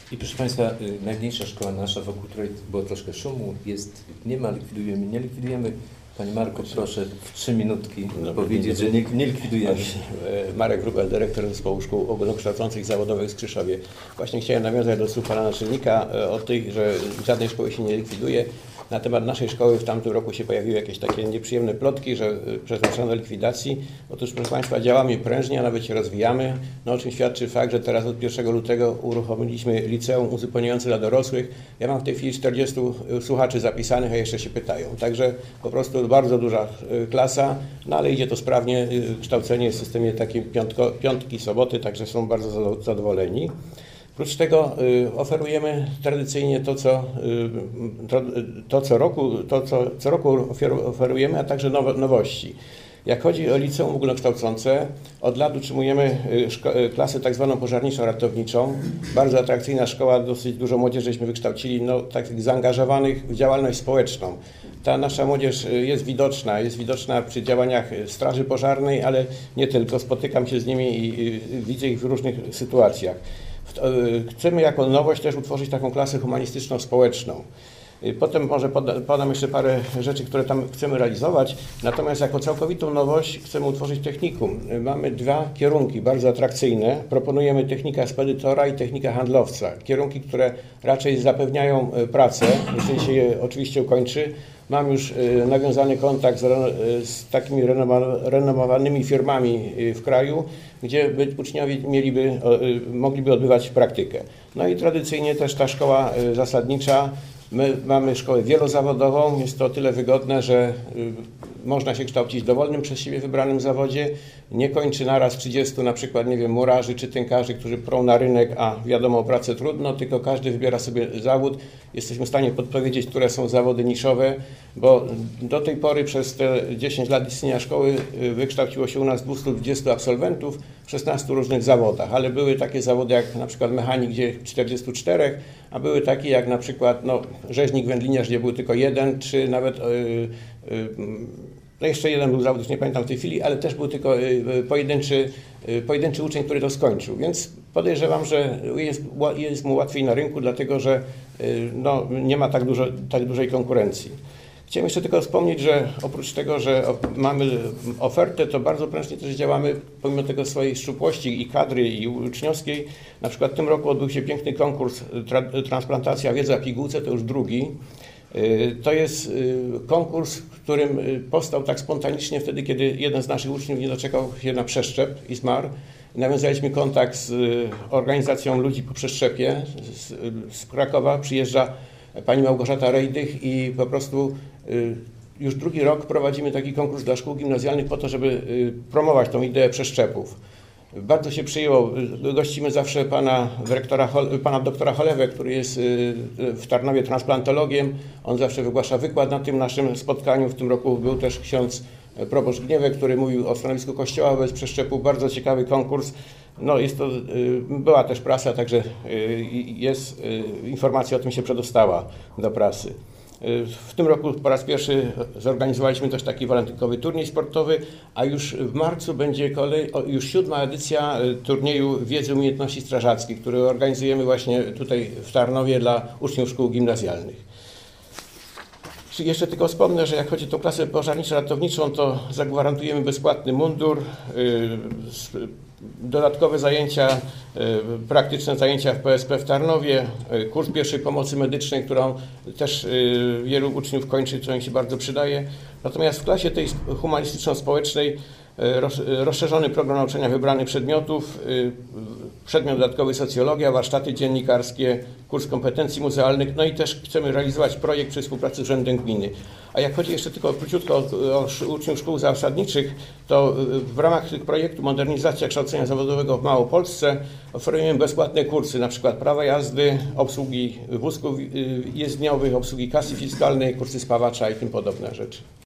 I proszę Państwa, najmniejsza szkoła nasza, wokół której było troszkę szumu, nie ma, likwidujemy, nie likwidujemy. Panie Marku, proszę w 3 minutki powiedzieć, że nie likwidujemy. Marek Wróbel, dyrektor Zespołu Szkół Ogólnokształcących Zawodowych z Krzyszowie. Właśnie chciałem nawiązać do słów pana naczelnika o tych, że żadnej szkoły się nie likwiduje. Na temat naszej szkoły w tamtym roku się pojawiły jakieś takie nieprzyjemne plotki, że przeznaczono do likwidacji. Otóż, proszę Państwa, działamy prężnie, a nawet się rozwijamy, o czym świadczy fakt, że teraz od 1 lutego uruchomiliśmy liceum uzupełniające dla dorosłych. Ja mam w tej chwili 40 słuchaczy zapisanych, a jeszcze się pytają. Także po prostu bardzo duża klasa, ale idzie to sprawnie. Kształcenie w systemie takim piątki, soboty, także są bardzo zadowoleni. Oprócz tego oferujemy tradycyjnie co roku oferujemy, a także nowości. Jak chodzi o liceum ogólnokształcące, od lat utrzymujemy klasę tak zwaną pożarniczo-ratowniczą. Bardzo atrakcyjna szkoła, dosyć dużo młodzieżyśmy wykształcili, takich zaangażowanych w działalność społeczną. Ta nasza młodzież jest widoczna przy działaniach straży pożarnej, ale nie tylko. Spotykam się z nimi i widzę ich w różnych sytuacjach. Chcemy jako nowość też utworzyć taką klasę humanistyczno-społeczną. Potem może podam jeszcze parę rzeczy, które tam chcemy realizować. Natomiast jako całkowitą nowość chcemy utworzyć technikum. Mamy 2 kierunki bardzo atrakcyjne. Proponujemy technika spedytora i technika handlowca. Kierunki, które raczej zapewniają pracę, jeżeli się je oczywiście ukończy. Mam już nawiązany kontakt z takimi renomowanymi firmami w kraju, gdzie uczniowie mogliby odbywać praktykę. No i tradycyjnie też ta szkoła zasadnicza. My mamy szkołę wielozawodową, jest to o tyle wygodne, że można się kształcić w dowolnym przez siebie wybranym zawodzie. Nie kończy naraz 30 na przykład, nie wiem, murarzy czy tynkarzy, którzy prą na rynek, a wiadomo, o pracę trudno, tylko każdy wybiera sobie zawód. Jesteśmy w stanie podpowiedzieć, które są zawody niszowe, bo do tej pory przez te 10 lat istnienia szkoły wykształciło się u nas 220 absolwentów w 16 różnych zawodach, ale były takie zawody jak na przykład mechanik, gdzie 44, a były takie jak na przykład rzeźnik, wędliniarz, gdzie był tylko 1, czy nawet jeszcze jeden był zawód, już nie pamiętam w tej chwili, ale też był tylko pojedynczy uczeń, który to skończył. Więc podejrzewam, że jest mu łatwiej na rynku, dlatego że nie ma tak dużej konkurencji. Chciałem jeszcze tylko wspomnieć, że oprócz tego, że mamy ofertę, to bardzo prężnie też działamy, pomimo tego swojej szczupłości i kadry, i uczniowskiej. Na przykład w tym roku odbył się piękny konkurs Transplantacja wiedza w pigułce, to już drugi. To jest konkurs, w którym powstał tak spontanicznie wtedy, kiedy jeden z naszych uczniów nie doczekał się na przeszczep i zmarł. Nawiązaliśmy kontakt z organizacją ludzi po przeszczepie z Krakowa. Przyjeżdża pani Małgorzata Rejdych i po prostu już drugi rok prowadzimy taki konkurs dla szkół gimnazjalnych po to, żeby promować tą ideę przeszczepów. Bardzo się przyjęło. Gościmy zawsze pana doktora Cholewę, który jest w Tarnowie transplantologiem. On zawsze wygłasza wykład na tym naszym spotkaniu. W tym roku był też ksiądz proboszcz Gniewek, który mówił o stanowisku Kościoła wobec przeszczepu. Bardzo ciekawy konkurs. Była też prasa, także informacja o tym się przedostała do prasy. W tym roku po raz pierwszy zorganizowaliśmy też taki walentynkowy turniej sportowy, a już w marcu będzie już 7. edycja turnieju wiedzy i umiejętności strażackich, który organizujemy właśnie tutaj w Tarnowie dla uczniów szkół gimnazjalnych. Jeszcze tylko wspomnę, że jak chodzi o tą klasę pożarniczo-ratowniczą, to zagwarantujemy bezpłatny mundur, dodatkowe zajęcia, praktyczne zajęcia w PSP w Tarnowie, kurs pierwszej pomocy medycznej, którą też wielu uczniów kończy, co im się bardzo przydaje. Natomiast w klasie tej humanistyczno-społecznej rozszerzony program nauczania wybranych przedmiotów, przedmiot dodatkowy socjologia, warsztaty dziennikarskie, kurs kompetencji muzealnych, i też chcemy realizować projekt przy współpracy z Urzędem Gminy. A jak chodzi jeszcze tylko króciutko o uczniów szkół zasadniczych, to w ramach tych projektu Modernizacja kształcenia zawodowego w Małopolsce oferujemy bezpłatne kursy, na przykład prawa jazdy, obsługi wózków jezdniowych, obsługi kasy fiskalnej, kursy spawacza i tym podobne rzeczy.